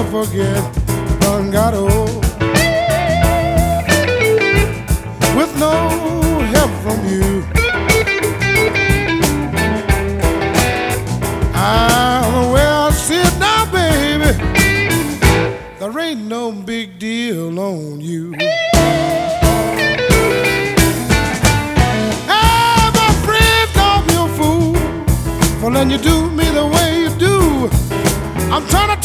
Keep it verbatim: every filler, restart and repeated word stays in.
never forget, done got old. With no help from you, I'm where I sit now, baby. There ain't no big deal on you. Hey, my friend, call me a fool for letting you do me the way you do. I'm trying to